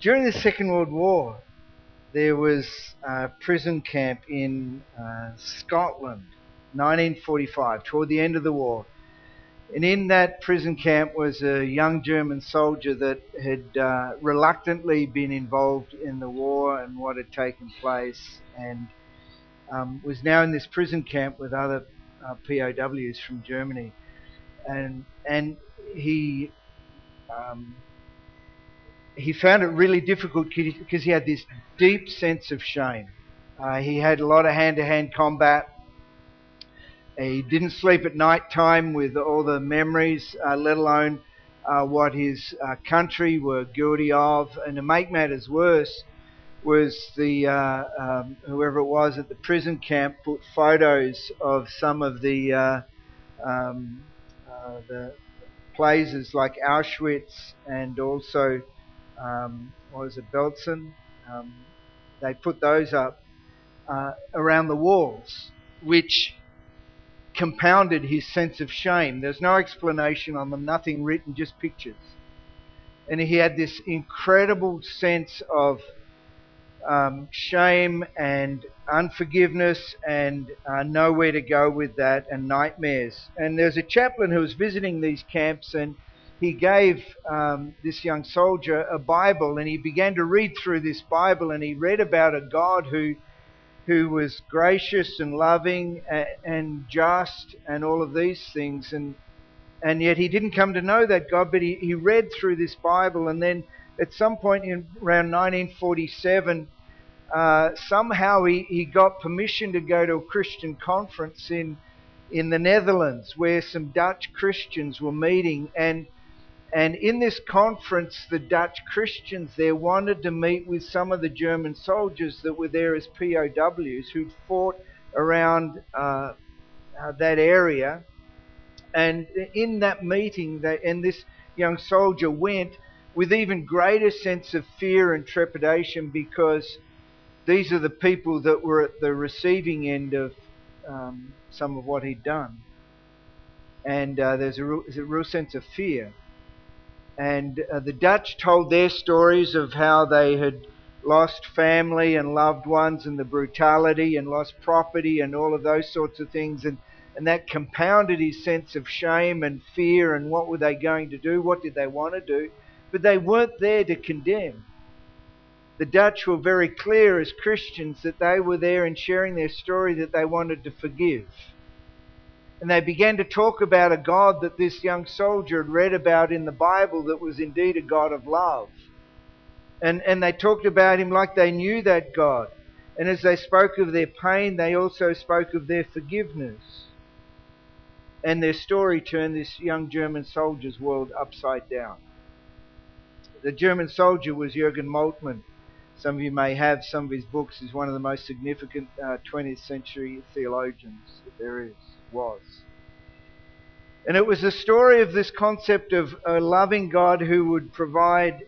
During the Second World War, there was a prison camp in Scotland, 1945, toward the end of the war. And in that prison camp was a young German soldier that had reluctantly been involved in the war and what had taken place, and was now in this prison camp with other POWs from Germany. And he found it really difficult because he had this deep sense of shame. He had a lot of hand-to-hand combat. He didn't sleep at night time with all the memories, let alone what his country were guilty of. And to make matters worse was the whoever it was at the prison camp put photos of some of the places like Auschwitz and also what was it, Belsen? They put those up around the walls, which compounded his sense of shame. There's no explanation on them, nothing written, just pictures. And he had this incredible sense of shame and unforgiveness and nowhere to go with that, and nightmares. And there's a chaplain who was visiting these camps, and he gave this young soldier a Bible, and he began to read through this Bible, and he read about a God who was gracious and loving and just and all of these things, and yet he didn't come to know that God. But he read through this Bible, and then at some point in around 1947, somehow he got permission to go to a Christian conference in the Netherlands, where some Dutch Christians were meeting, and in this conference, the Dutch Christians there wanted to meet with some of the German soldiers that were there as POWs who'd fought around that area. And in that meeting, and this young soldier went with even greater sense of fear and trepidation, because these are the people that were at the receiving end of some of what he'd done. And there's a real sense of fear. And the Dutch told their stories of how they had lost family and loved ones and the brutality, and lost property and all of those sorts of things. And that compounded his sense of shame and fear, and what were they going to do? What did they want to do? But they weren't there to condemn. The Dutch were very clear as Christians that they were there in sharing their story, that they wanted to forgive. And they began to talk about a God that this young soldier had read about in the Bible, that was indeed a God of love. And they talked about him like they knew that God. And as they spoke of their pain, they also spoke of their forgiveness. And their story turned this young German soldier's world upside down. The German soldier was Jürgen Moltmann. Some of you may have some of his books. He's one of the most significant 20th century theologians that there was. And it was a story of this concept of a loving God who would provide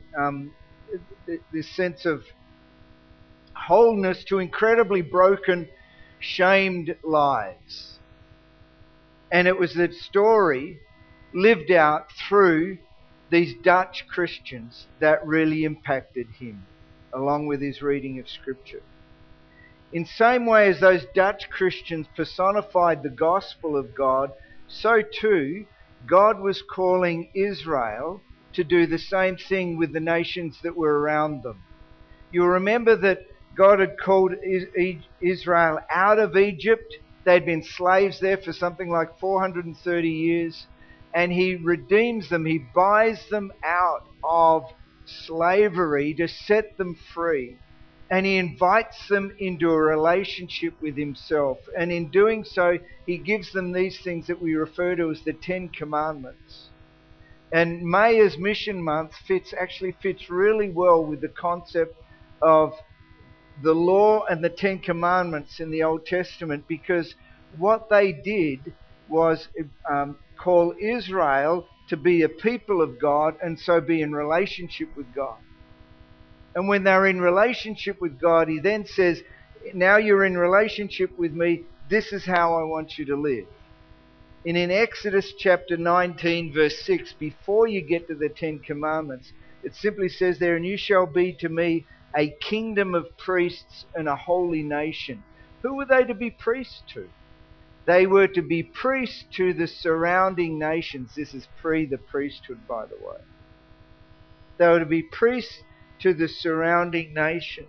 this sense of wholeness to incredibly broken, shamed lives. And it was that story lived out through these Dutch Christians that really impacted him, along with his reading of Scripture. In the same way as those Dutch Christians personified the gospel of God, so too God was calling Israel to do the same thing with the nations that were around them. You'll remember that God had called Israel out of Egypt. They'd been slaves there for something like 430 years. And He redeems them. He buys them out of slavery to set them free. And He invites them into a relationship with Himself. And in doing so, He gives them these things that we refer to as the Ten Commandments. And May as Mission Month actually fits really well with the concept of the law and the Ten Commandments in the Old Testament, because what they did was call Israel to be a people of God, and so be in relationship with God. And when they're in relationship with God, He then says, now you're in relationship with me, this is how I want you to live. And in Exodus chapter 19 verse 6, before you get to the Ten Commandments, It simply says there, and you shall be to me a kingdom of priests and a holy nation. Who were they to be priests to? They were to be priests to the surrounding nations. This is pre the priesthood, by the way. They were to be priests to the surrounding nations.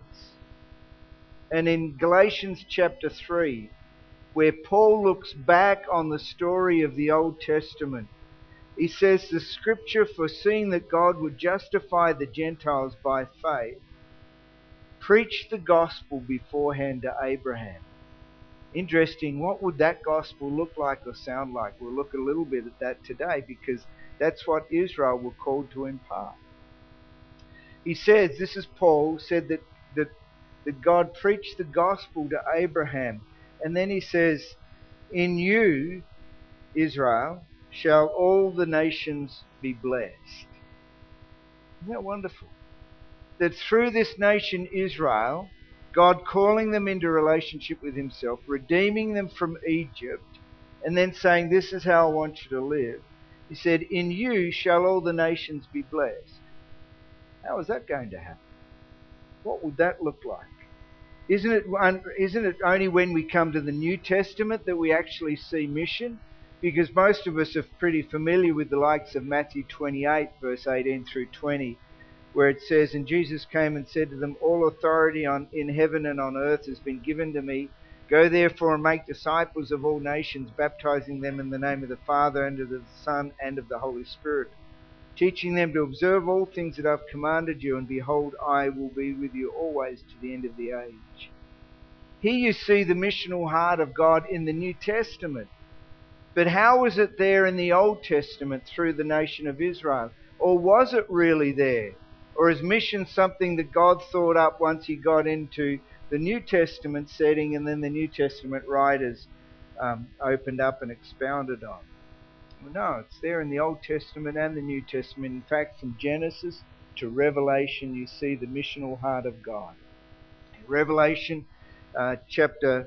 And in Galatians chapter 3, where Paul looks back on the story of the Old Testament, he says, the scripture, foreseeing that God would justify the Gentiles by faith, preached the gospel beforehand to Abraham. Interesting, what would that gospel look like or sound like? We'll look a little bit at that today, because that's what Israel were called to impart. He says, this is Paul, said that God preached the gospel to Abraham. And then he says, in you, Israel, shall all the nations be blessed. Isn't that wonderful? That through this nation Israel, God calling them into relationship with himself, redeeming them from Egypt, and then saying, this is how I want you to live. He said, in you shall all the nations be blessed. How is that going to happen? What would that look like? Isn't it only when we come to the New Testament that we actually see mission? Because most of us are pretty familiar with the likes of Matthew 28, verse 18 through 20, where it says, and Jesus came and said to them, all authority in heaven and on earth has been given to me. Go therefore and make disciples of all nations, baptizing them in the name of the Father, and of the Son, and of the Holy Spirit, teaching them to observe all things that I've commanded you, and behold, I will be with you always to the end of the age. Here you see the missional heart of God in the New Testament. But how was it there in the Old Testament through the nation of Israel? Or was it really there? Or is mission something that God thought up once he got into the New Testament setting, and then the New Testament writers opened up and expounded on? Well, no, it's there in the Old Testament and the New Testament. In fact, from Genesis to Revelation, you see the missional heart of God. In Revelation chapter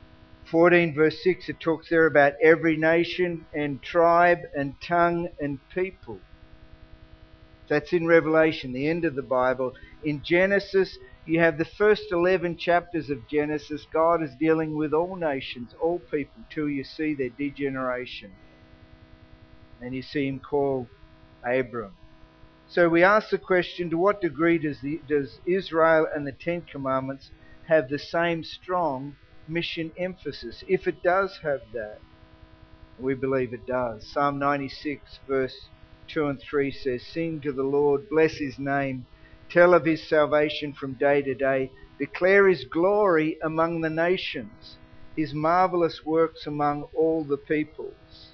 14 verse 6, it talks there about every nation and tribe and tongue and people. That's in Revelation, the end of the Bible. In Genesis, you have the first 11 chapters of Genesis. God is dealing with all nations, all people, till you see their degeneration. And you see him call Abram. So we ask the question, to what degree does Israel and the Ten Commandments have the same strong mission emphasis? If it does have that, we believe it does. Psalm 96 verse 2 and 3 says, sing to the Lord, bless his name, tell of his salvation from day to day, declare his glory among the nations, his marvelous works among all the peoples.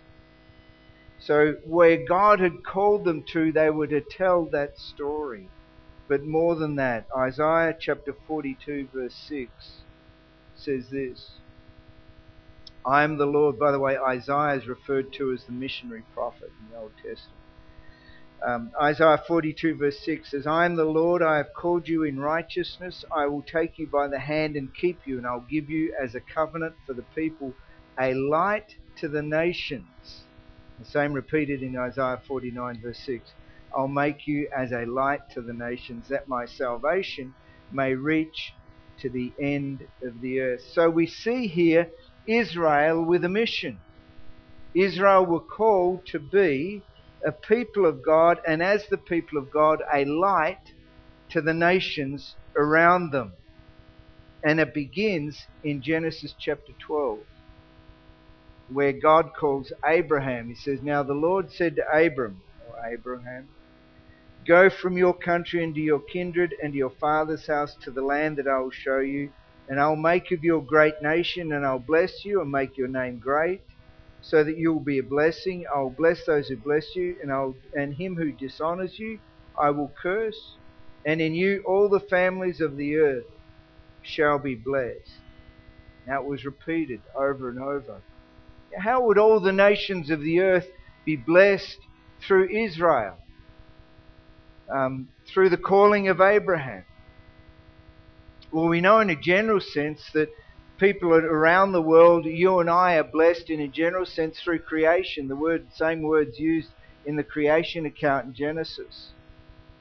So where God had called them to, they were to tell that story. But more than that, Isaiah chapter 42 verse 6 says this. I am the Lord. By the way, Isaiah is referred to as the missionary prophet in the Old Testament. Isaiah 42 verse 6 says, I am the Lord, I have called you in righteousness. I will take you by the hand and keep you, and I'll give you as a covenant for the people, a light to the nations. The same repeated in Isaiah 49 verse 6. I'll make you as a light to the nations, that my salvation may reach to the end of the earth. So we see here Israel with a mission. Israel were called to be a people of God, and as the people of God, a light to the nations around them. And it begins in Genesis chapter 12, where God calls Abraham. He says, now the Lord said to Abraham, go from your country and to your kindred and to your father's house to the land that I will show you, and I'll make of you a great nation, and I'll bless you and make your name great, so that you will be a blessing. I will bless those who bless you, and him who dishonors you I will curse. And in you all the families of the earth shall be blessed. Now it was repeated over and over. How would all the nations of the earth be blessed through Israel? Through the calling of Abraham? Well, we know in a general sense that people around the world, you and I, are blessed in a general sense through creation. The same words used in the creation account in Genesis.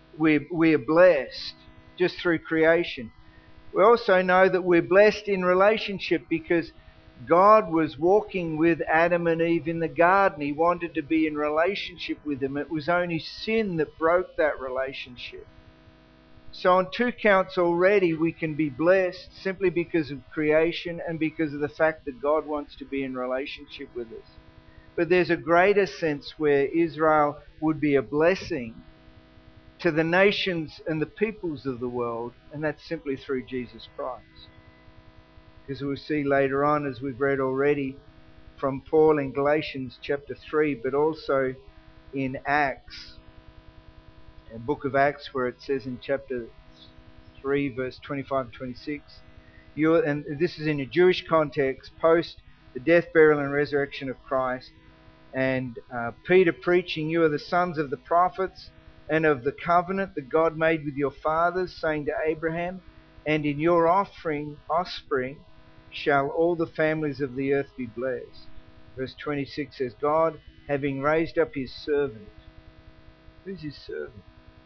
we're blessed just through creation. We also know that we're blessed in relationship because God was walking with Adam and Eve in the garden. He wanted to be in relationship with them. It was only sin that broke that relationship. So on two counts already we can be blessed simply because of creation and because of the fact that God wants to be in relationship with us. But there's a greater sense where Israel would be a blessing to the nations and the peoples of the world, and that's simply through Jesus Christ. Because we'll see later on, as we've read already from Paul in Galatians chapter 3, but also in Acts, the book of Acts, where it says in chapter 3, verse 25 and 26, and this is in a Jewish context, post the death, burial and resurrection of Christ, and Peter preaching, "You are the sons of the prophets and of the covenant that God made with your fathers, saying to Abraham, and in your offspring shall all the families of the earth be blessed." Verse 26 says, "God, having raised up his servant." Who's his servant?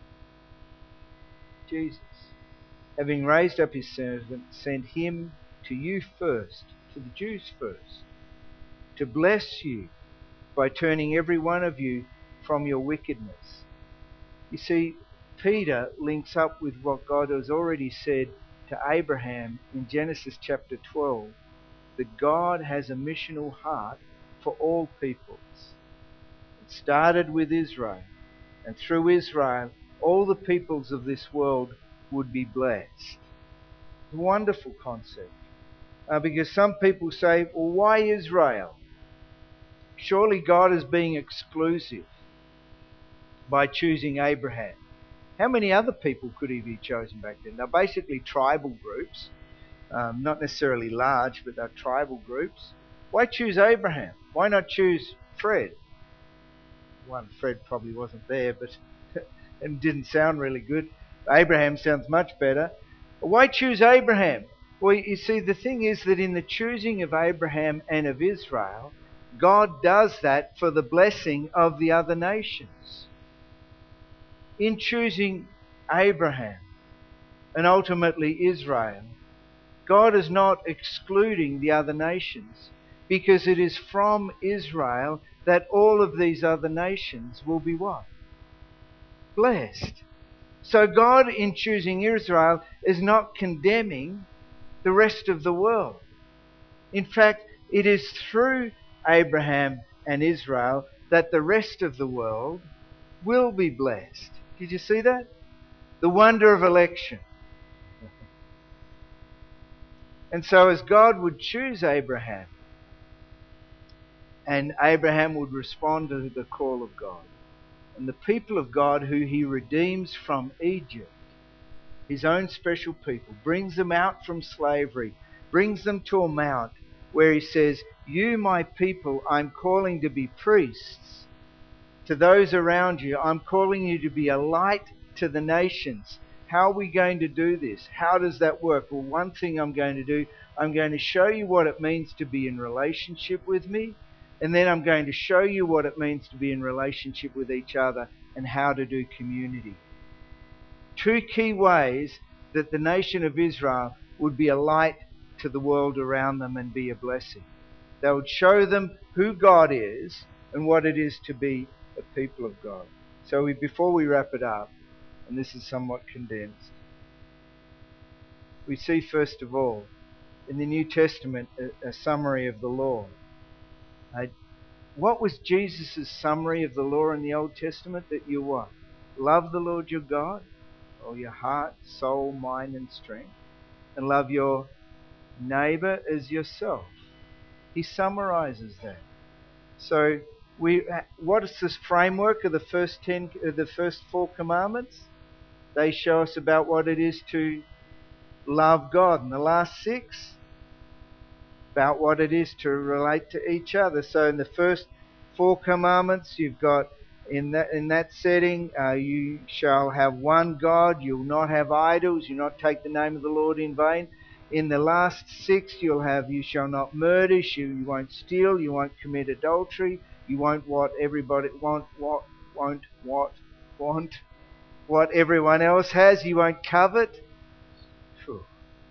Jesus. "Having raised up his servant, sent him to you first," to the Jews first, "to bless you by turning every one of you from your wickedness." You see, Peter links up with what God has already said to Abraham in Genesis chapter 12, that God has a missional heart for all peoples. It started with Israel, and through Israel, all the peoples of this world would be blessed. It's a wonderful concept. Because some people say, well, why Israel? Surely God is being exclusive by choosing Abraham. How many other people could he be chosen back then? They're basically tribal groups, not necessarily large, but they're tribal groups. Why choose Abraham? Why not choose Fred? One, Fred probably wasn't there, but and didn't sound really good. Abraham sounds much better. Why choose Abraham? Well, you see, the thing is that in the choosing of Abraham and of Israel, God does that for the blessing of the other nations. In choosing Abraham and ultimately Israel, God is not excluding the other nations, because it is from Israel that all of these other nations will be what? Blessed. So God, in choosing Israel, is not condemning the rest of the world. In fact, it is through Abraham and Israel that the rest of the world will be blessed. Did you see that? The wonder of election. And so as God would choose Abraham, and Abraham would respond to the call of God, and the people of God who he redeems from Egypt, his own special people, brings them out from slavery, brings them to a mount where he says, "You, my people, I'm calling to be priests to those around you. I'm calling you to be a light to the nations." How are we going to do this? How does that work? Well, one thing I'm going to do, I'm going to show you what it means to be in relationship with me, and then I'm going to show you what it means to be in relationship with each other and how to do community. Two key ways that the nation of Israel would be a light to the world around them and be a blessing. They would show them who God is and what it is to be a people of God. So before we wrap it up, and this is somewhat condensed, we see first of all in the New Testament a summary of the law. What was Jesus' summary of the law in the Old Testament? That you what? Love the Lord your God, all your heart, soul, mind and strength, and love your neighbour as yourself. He summarizes that. So what is this framework of the first 4 commandments? They show us about what it is to love God. And the last 6, about what it is to relate to each other. So in the first 4 commandments, you've got in that setting, you shall have one God. You'll not have idols. You'll not take the name of the Lord in vain. In the last 6, you'll have, you shall not murder. You won't steal. You won't commit adultery. You won't want everybody want. what everyone else has. You won't covet. Phew.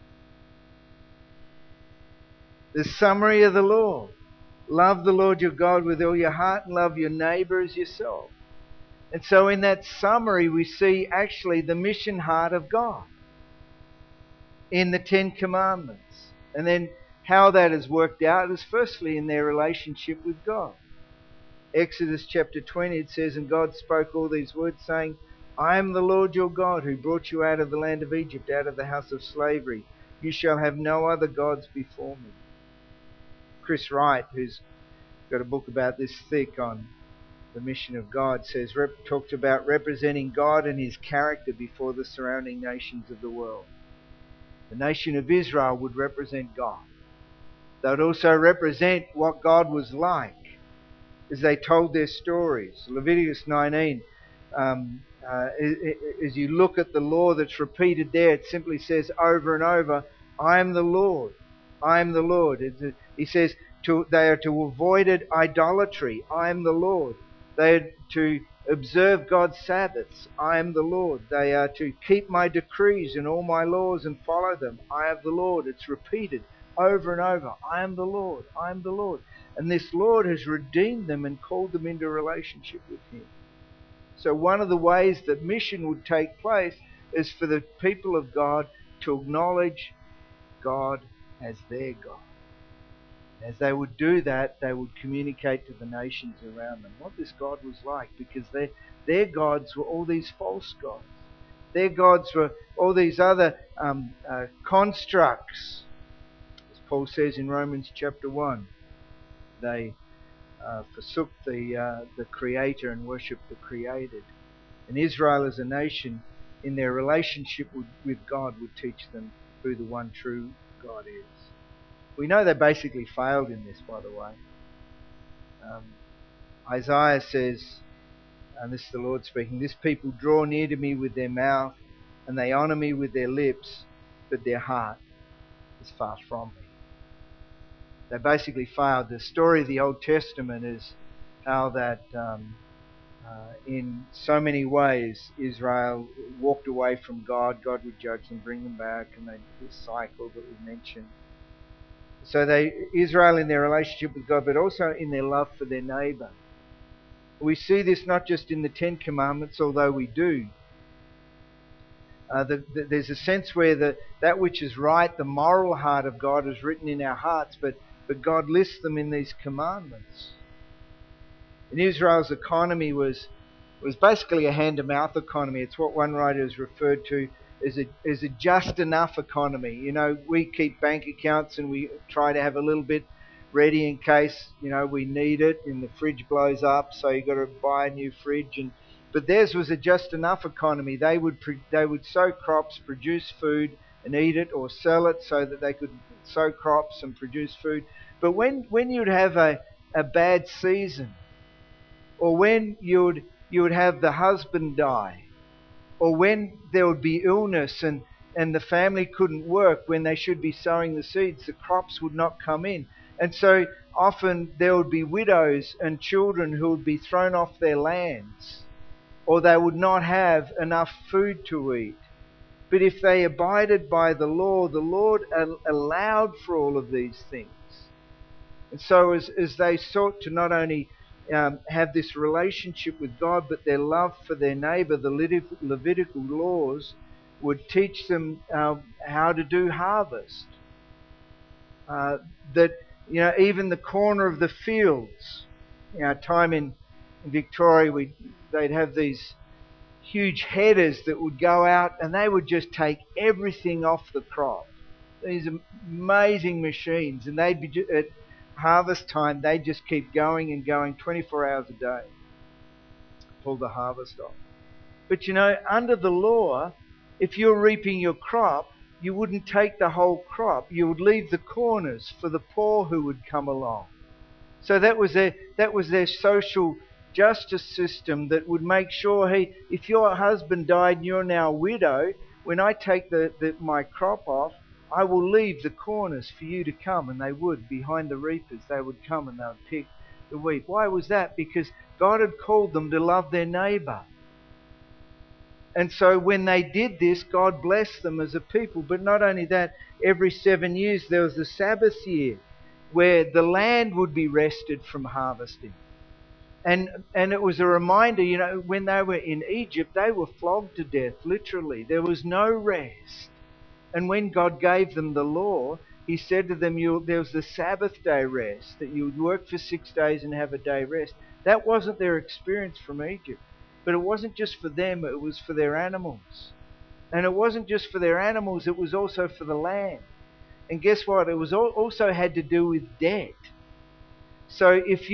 The summary of the law. Love the Lord your God with all your heart and love your neighbour as yourself. And so in that summary we see actually the mission heart of God in the Ten Commandments. And then how that has worked out is firstly in their relationship with God. Exodus chapter 20, it says, "And God spoke all these words, saying, I am the Lord your God, who brought you out of the land of Egypt, out of the house of slavery. You shall have no other gods before me." Chris Wright, who's got a book about this thick on the mission of God, talked about representing God and his character before the surrounding nations of the world. The nation of Israel would represent God. They would also represent what God was like as they told their stories. Leviticus 19, as you look at the law that's repeated there, it simply says over and over, I am the Lord. I am the Lord. He says they are to avoid idolatry. I am the Lord. They are to observe God's Sabbaths. I am the Lord. They are to keep my decrees and all my laws and follow them. I am the Lord. It's repeated over and over. I am the Lord. I am the Lord. And this Lord has redeemed them and called them into relationship with him. So one of the ways that mission would take place is for the people of God to acknowledge God as their God. As they would do that, they would communicate to the nations around them what this God was like, because their gods were all these false gods. Their gods were all these other constructs. As Paul says in Romans chapter 1, they forsook the Creator and worshipped the created. And Israel as a nation, in their relationship with God, would teach them who the one true God is. We know they basically failed in this, by the way. Isaiah says, and this is the Lord speaking, "This people draw near to me with their mouth, and they honour me with their lips, but their heart is far from me." They basically failed. The story of the Old Testament is how that in so many ways Israel walked away from God. God would judge them, bring them back, and this cycle that we mentioned. So Israel in their relationship with God, but also in their love for their neighbour. We see this not just in the Ten Commandments, although we do. There's a sense where that which is right, the moral heart of God, is written in our hearts, but God lists them in these commandments. And Israel's economy was basically a hand-to-mouth economy. It's what one writer has referred to as a just enough economy. You know, we keep bank accounts and we try to have a little bit ready in case, we need it and the fridge blows up, so you've got to buy a new fridge. But theirs was a just enough economy. They would sow crops, produce food and eat it, or sell it so that they could sow crops and produce food. But when you'd have a bad season, or when you would have the husband die, or when there would be illness and the family couldn't work when they should be sowing the seeds, the crops would not come in. And so often there would be widows and children who would be thrown off their lands, or they would not have enough food to eat. But if they abided by the Lord allowed for all of these things. And so as they sought to not only have this relationship with God, but their love for their neighbour, the Levitical laws would teach them how to do harvest. Even the corner of the fields. Time in Victoria, they'd have these huge headers that would go out and they would just take everything off the crop. These amazing machines, and they'd be at harvest time, they'd just keep going and going 24 hours a day, pull the harvest off. But under the law, if you're reaping your crop, you wouldn't take the whole crop. You would leave the corners for the poor who would come along. So that was their social justice system that would make sure, hey, if your husband died and you're now a widow, when I take my crop off, I will leave the corners for you to come. And they would, behind the reapers, they would come and they would pick the wheat. Why was that? Because God had called them to love their neighbour. And so when they did this, God blessed them as a people. But not only that, every 7 years there was the Sabbath year where the land would be rested from harvesting. And it was a reminder, when they were in Egypt, they were flogged to death, literally. There was no rest. And when God gave them the law, He said to them, there was the Sabbath day rest, that you would work for 6 days and have a day rest. That wasn't their experience from Egypt. But it wasn't just for them, it was for their animals. And it wasn't just for their animals, it was also for the land. And guess what? It was also had to do with debt. So if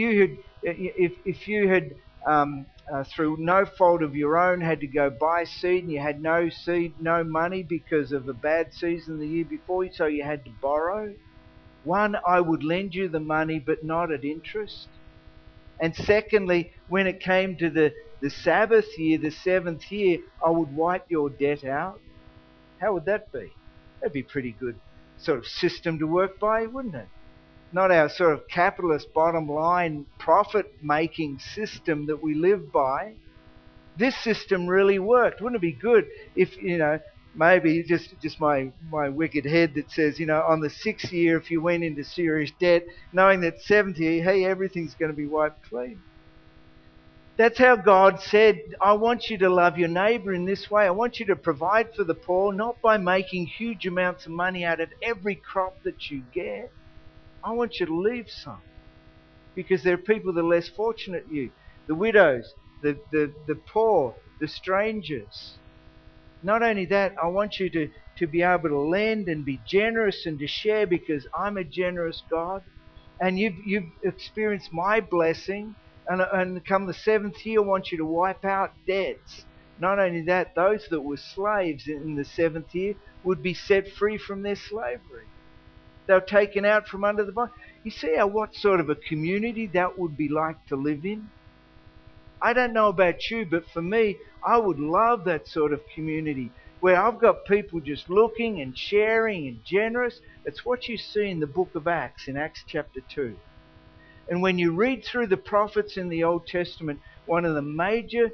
you had through no fault of your own had to go buy seed, and you had no seed, no money because of a bad season the year before, so you had to borrow. One, I would lend you the money, but not at interest. And secondly, when it came to the Sabbath year, the 7th year, I would wipe your debt out. How would that be? That'd be a pretty good sort of system to work by, wouldn't it? Not our sort of capitalist bottom line profit-making system that we live by. This system really worked. Wouldn't it be good if, maybe just my wicked head that says, on the 6th year, if you went into serious debt, knowing that 7th year, hey, everything's going to be wiped clean. That's how God said, I want you to love your neighbour in this way. I want you to provide for the poor, not by making huge amounts of money out of every crop that you get. I want you to leave some. Because there are people that are less fortunate than you. The widows, the poor, the strangers. Not only that, I want you to be able to lend and be generous and to share, because I'm a generous God. And you've experienced my blessing. And come the 7th year, I want you to wipe out debts. Not only that, those that were slaves in the 7th year would be set free from their slavery. They were taken out from under the bond. You see what sort of a community that would be like to live in? I don't know about you, but for me, I would love that sort of community where I've got people just looking and sharing and generous. It's what you see in the book of Acts, in Acts chapter 2. And when you read through the prophets in the Old Testament, one of the major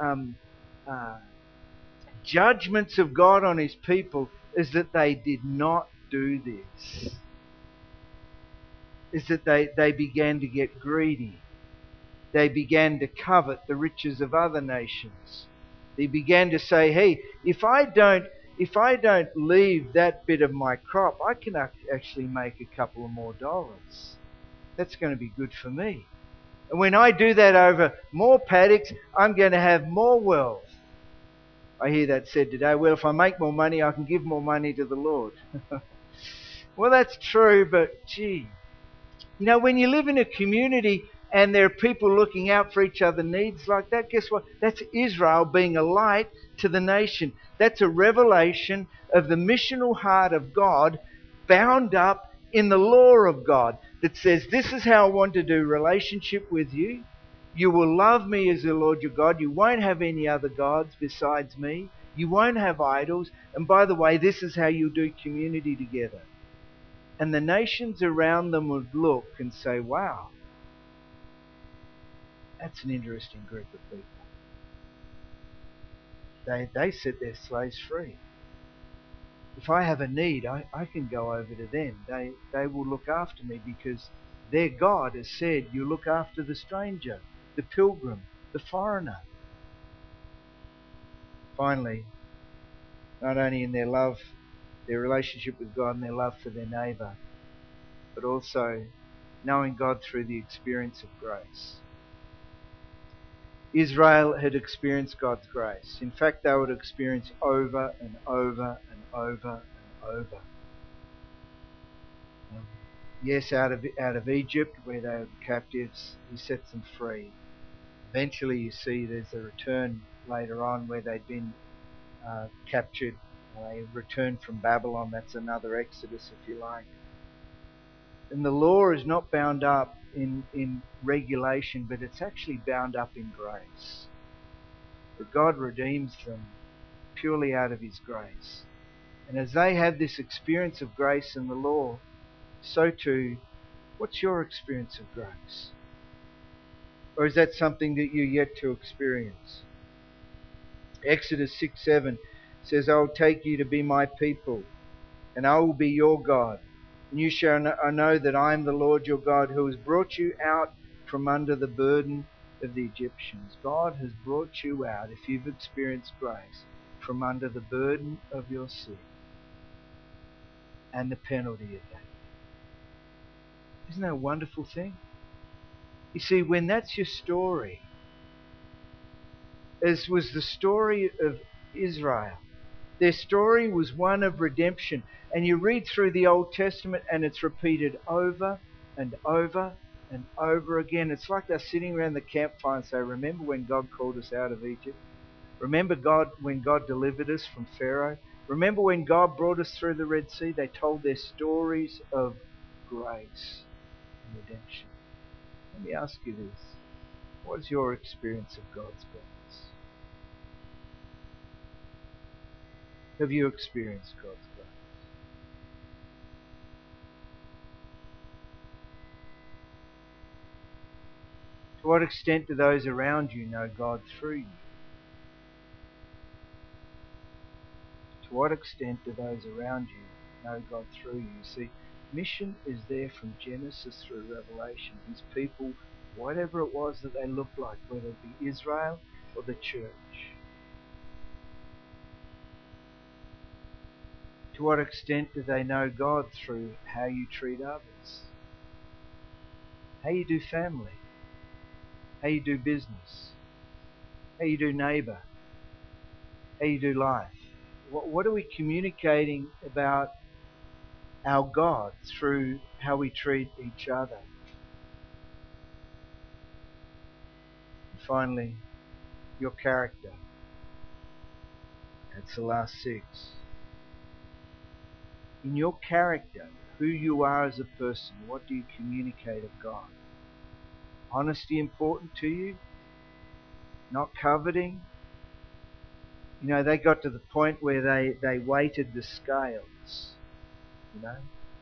judgments of God on His people is that they did not do this. Is that they began to get greedy. They began to covet the riches of other nations. They began to say, hey, if I don't leave that bit of my crop, I can actually make a couple of more dollars. That's going to be good for me. And when I do that over more paddocks, I'm going to have more wealth. I hear that said today, well, if I make more money, I can give more money to the Lord. Well, that's true, but gee. When you live in a community and there are people looking out for each other's needs like that, guess what? That's Israel being a light to the nation. That's a revelation of the missional heart of God bound up in the law of God that says, this is how I want to do relationship with you. You will love me as the Lord your God. You won't have any other gods besides me. You won't have idols. And by the way, this is how you do community together. And the nations around them would look and say, wow, that's an interesting group of people. They set their slaves free. If I have a need, I can go over to them. They will look after me because their God has said, you look after the stranger, the pilgrim, the foreigner. Finally, not only in their love, their relationship with God and their love for their neighbour, but also knowing God through the experience of grace. Israel had experienced God's grace. In fact, they would experience over and over and over and over. Yes, out of Egypt, where they were captives, He sets them free. Eventually, you see, there's a return later on where they'd been captured. They returned from Babylon. That's another Exodus, if you like. And the law is not bound up in regulation, but it's actually bound up in grace. But God redeems them purely out of His grace. And as they have this experience of grace in the law, so too, what's your experience of grace? Or is that something that you're yet to experience? Exodus 6:7 says, I will take you to be my people, and I will be your God. And you shall know that I am the Lord your God, who has brought you out from under the burden of the Egyptians. God has brought you out, if you've experienced grace, from under the burden of your sin and the penalty of that. Isn't that a wonderful thing? You see, when that's your story, as was the story of Israel, their story was one of redemption. And you read through the Old Testament and it's repeated over and over and over again. It's like they're sitting around the campfire and say, remember when God called us out of Egypt? Remember when God delivered us from Pharaoh? Remember when God brought us through the Red Sea? They told their stories of grace and redemption. Let me ask you this. What is your experience of God's grace? Have you experienced God's grace? To what extent do those around you know God through you? To what extent do those around you know God through you? See, mission is there from Genesis through Revelation. His people, whatever it was that they looked like, whether it be Israel or the church. To what extent do they know God through how you treat others? How you do family? How you do business? How you do neighbour? How you do life? What are we communicating about our God through how we treat each other? And finally, your character. That's the last 6. In your character, who you are as a person, what do you communicate of God? Honesty important to you? Not coveting? You know, they got to the point where they weighted the scales, you know,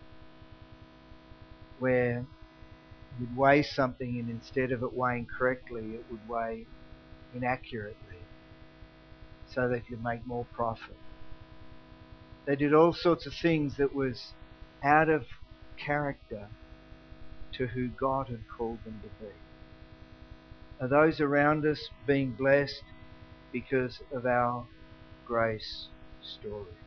where you'd weigh something and instead of it weighing correctly, it would weigh inaccurately so they could make more profit. They did all sorts of things that was out of character to who God had called them to be. Are those around us being blessed because of our grace story?